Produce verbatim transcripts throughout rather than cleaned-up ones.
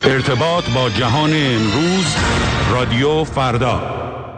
ارتباط با جهان امروز، رادیو فردا.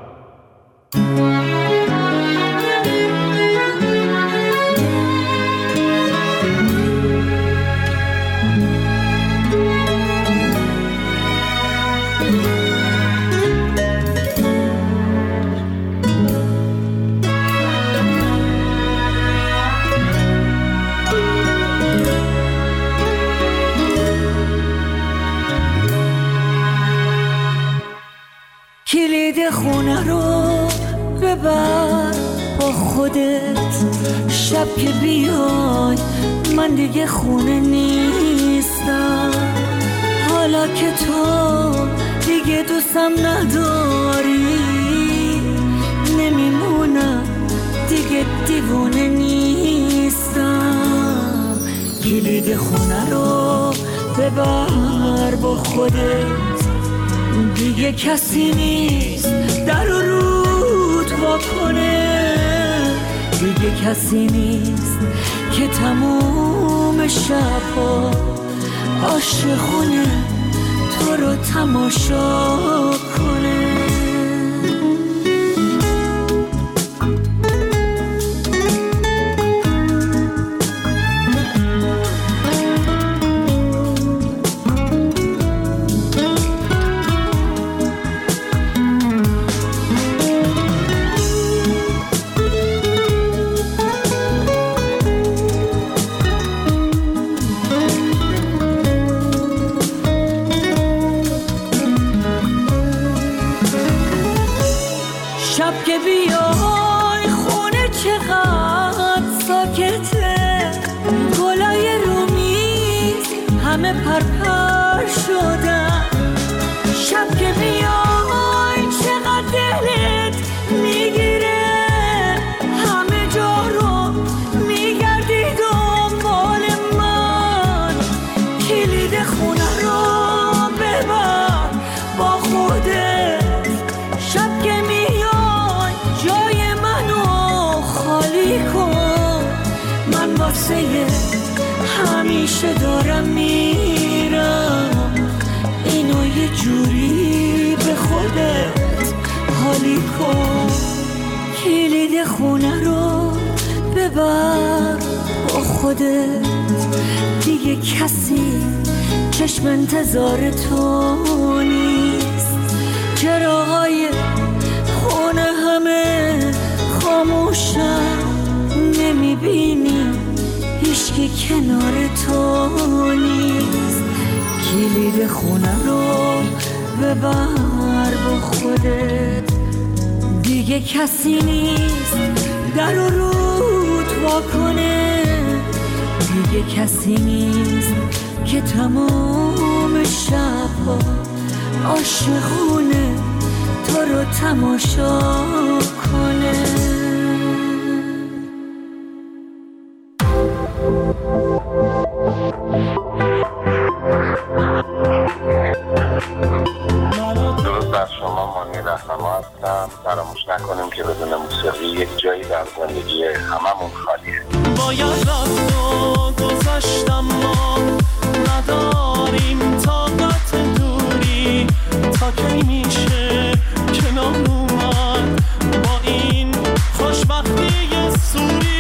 کلید خونه رو ببر با خودت، شب که بیای من دیگه خونه نیستم. حالا که تو دیگه دوستم نداری، نمیمونم دیگه دیوونه نیستم. کلید خونه رو ببر با خودت، دیگه کسی نیست در و رود وا کنه. دیگه کسی نیست که تموم شب‌ها عاشقونه تو رو تماشا کنه. شب که بیای خونه چقدر ساکته، گلای رومیز همه پرپر شدن. شب که بیای چقدر دلت میگیره، همه جا رو میگردی دنبال من. کلید خونه رو ببر با خودت، شب که من واسه همیشه دارم میرم. اینو یه جوری به خودت حالی کن. کلید خونه رو ببر با خودت، دیگه کسی چشم انتظار تو نیست. چراغای خونه همه خاموشن، نمیبینی هیچکی کنار تو نیست. کلید خونه رو ببر با خودت، دیگه کسی نیست در و رود وا کنه. دیگه کسی نیست که تمام شب‌ها عاشقونه تو رو تماشا کنه. درود بر شما، مانی رهنما هستم. فراموش نکنیم که بدون موسیقی یک جایی در زندگی هممون خالیه. باید رفت و گذشتم، ما نداریم طاقت دوری. تا کی میشه کنار اومد با این خوشبختی سوری؟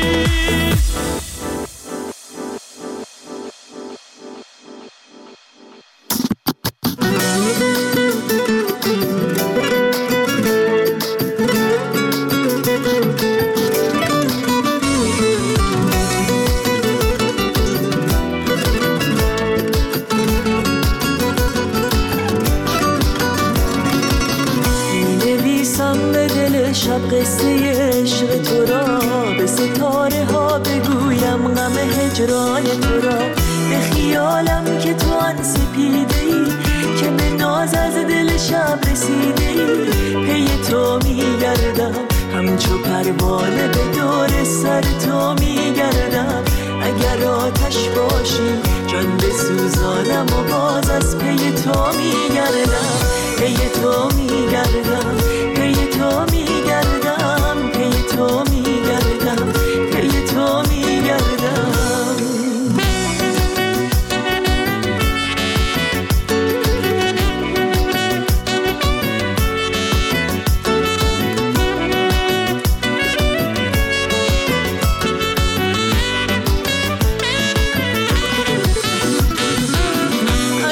شب قصه عشق تو را به ستاره ها بگویم، غم هجران تو را به خیالم که تو آن سپیده ای که به ناز از دل شب رسیده ای. پی تو میگردم همچو پروانه به دور سر تو میگردم. اگر آتش باشی جان بسوزانم و باز از پی تو میگردم. پی تو میگردم، پی تو میگردم، پی تو میگردم، پی تو میگردم.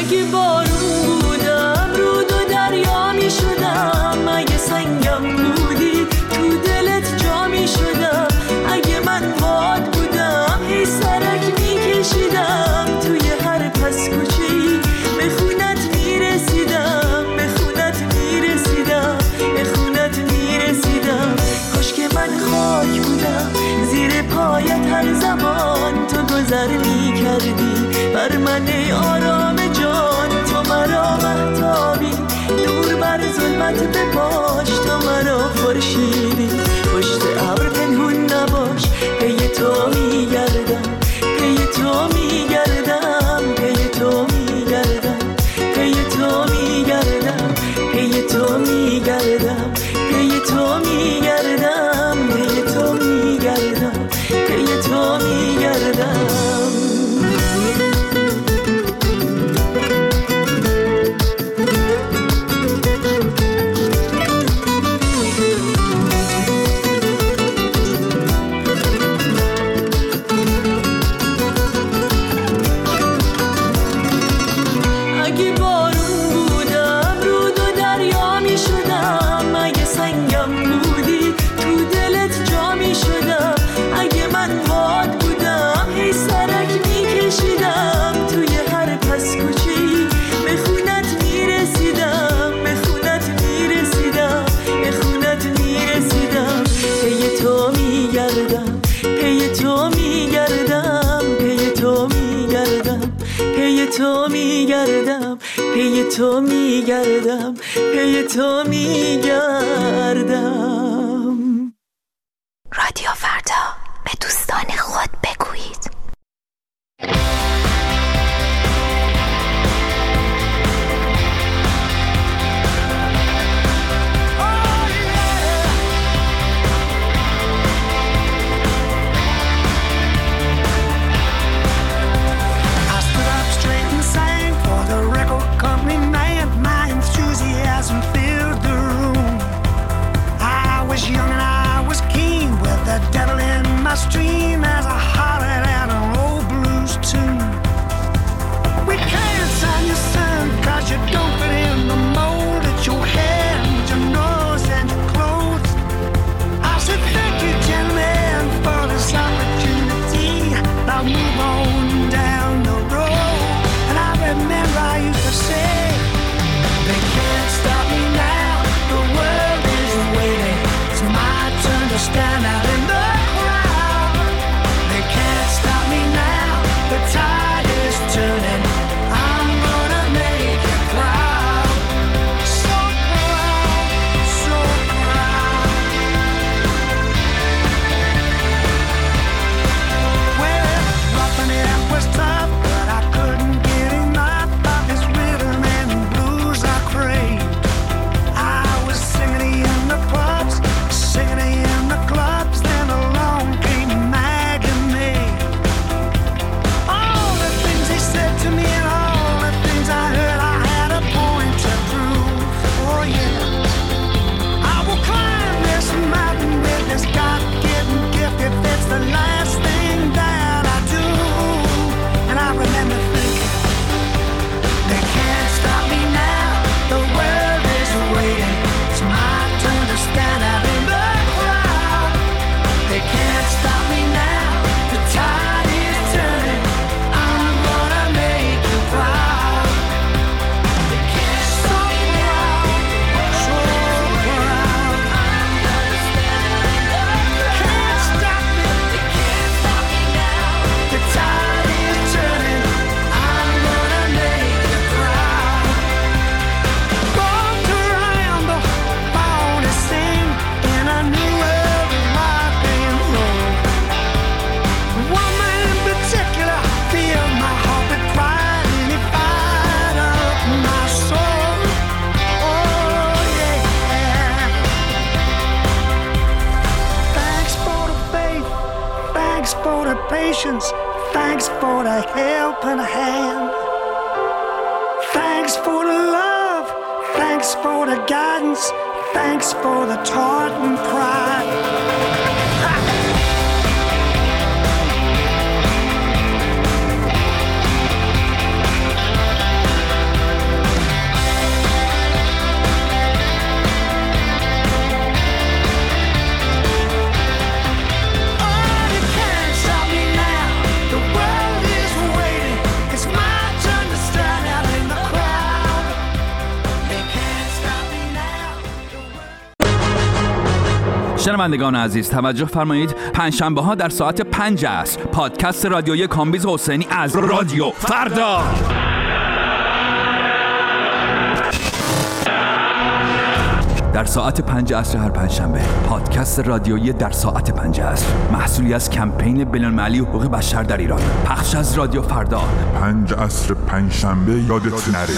اگه بارون بودم رود و دریا می شدم، اگه سنگم بودی تو دلت جا می شدم، اگه من باد بودم هی سرک می کشیدم، توی هر پس کوچه‌ای به خونت می رسیدم، به خونت می رسیدم، به خونت می رسیدم. کاش که من خاک بودم زیر پایت هر زمان تو گذر می کردی بر من ای آرام جان، تو مرا مهتابی دور بر ظلمت بپاش، تو مرا خورشیدی پشت ابر پنهون نباش، پی تو می گردم، پی تو می گردم، پی تو می گردم، پی تو می گردم، پی تو می گردم، پی تو می گردم، پی تو می گردم، پی تو می گردم. تو میگردم، پی تو میگردم، پی تو میگردم. رادیو فردا، به دوستان خود بگویید. Stream as I hollered at an old blues tune. We can't sign your son cause you don't fit in the mold. It's your hair and your nose and your clothes. I said thank you gentlemen for this opportunity. Now move on down the road. And I remember I used to say they can't stop me now, the world is waiting. It's my turn to stand out in the turning, I'm gonna make you proud, so proud, so proud. Well, roughing it was tough, but I couldn't get enough of this rhythm and blues I craved. I was singing in the pubs, singing in the clubs, then along came Maggie May. Said to me and all the things I heard, I had a point to prove. Oh yeah, I will climb this mountain with this God-given gift if it's the last thing that I do. And I remember thinking, they can't stop me now, the world is waiting. It's my turn to stand out in the crowd. They can't stop me now, the tide is turning. Patience, thanks for the helping hand. Thanks for the love, thanks for the guidance, thanks for the taught and pride. شنوندگان عزیز توجه فرمایید، پنجشنبه ها در ساعت پنج عصر پادکست رادیویی کامبیز حسینی از رادیو فردا. در ساعت پنج عصر هر پنجشنبه پادکست رادیویی در ساعت پنج عصر، محصولی از کمپین بین‌المللی حقوق بشر در ایران، پخش از رادیو فردا. پنج عصر پنجشنبه یادت نره.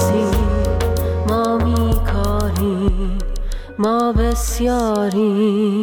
ما بسیاری